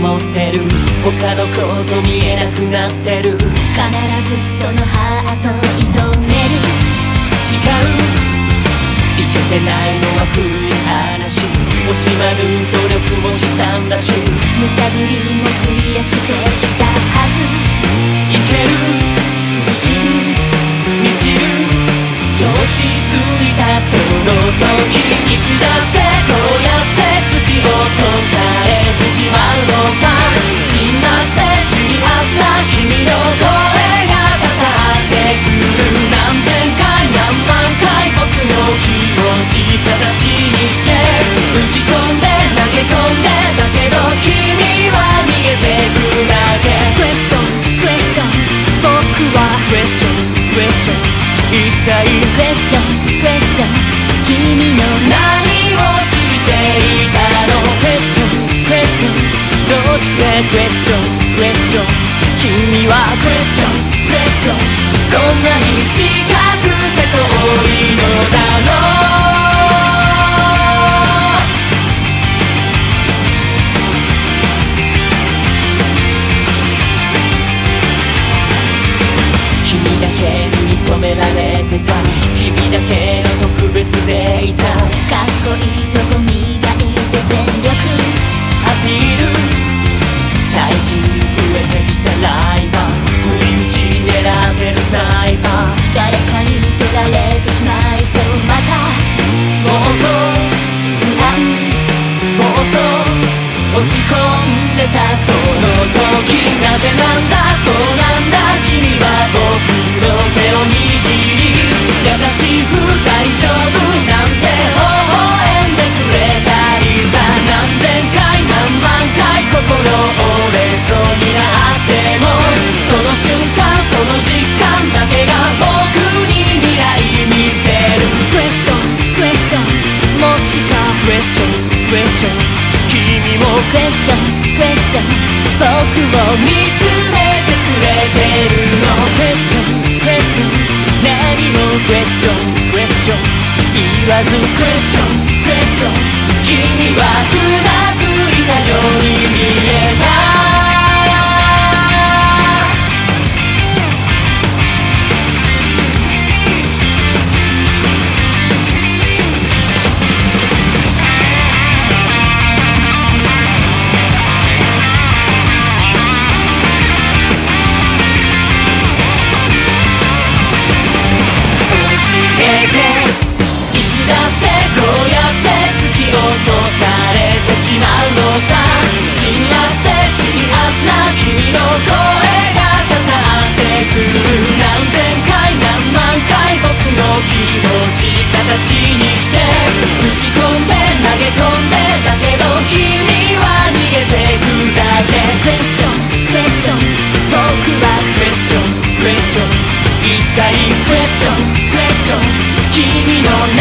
思ってる。他のこと見えなくなってる。 必ずそのハート射止める。 誓う、いけてないのは古い話。惜しまぬ努力もしたんだし、 無茶ぶりもクリアしてきたはず。 いける、 自信満ちる、調子ついたその時、いつだってこうやって突き落とされてしまうのさ。辛辣でシリアスな君の声が刺さってくる。何千回何万回僕の気持ち形にして打ち込んで投げ込んで、だけど君は逃げてくだけ。 クエスチョンクエスチョン、僕はクエスチョンクエスチョン、一体クエスチョンクエスチョン、君の何をしていたの。クエスチョンクエスチョン、どうしてクエスチョンクエスチョン、君はクエスチョンクエスチョン、こんなに近くて遠いのだろう。君だけに認められてた、君だけの特別でいた。 かっこいいとこ磨いて全力アピール、最近増えてきたライバー、不意打ち狙ってるスナイパー。 誰かに取られてしまいそう。また妄想不安暴走、落ち込んでたその時、なぜなんだそうなんだ、君は僕の手を握り、優しく大丈夫なんて微笑んでくれたりさ。何千回何万回心折れそうになっても、その瞬間その実感だけが僕に未来見せる。 クエスチョンクエスチョン、もしかクエスチョンクエスチョン、君もクエスチョンクエスチョン、僕を見つめてくれてるの。クエスチョンクエスチョン、何もクエスチョンクエスチョン言わず、クエスチョンクエスチョン、君はうなずいたように見えた。形にして打ち込んで投げ込んで、だけど君は逃げてくだけ。 クエスチョンクエスチョン、僕はクエスチョンクエスチョン、一体クエスチョンクエスチョン、君の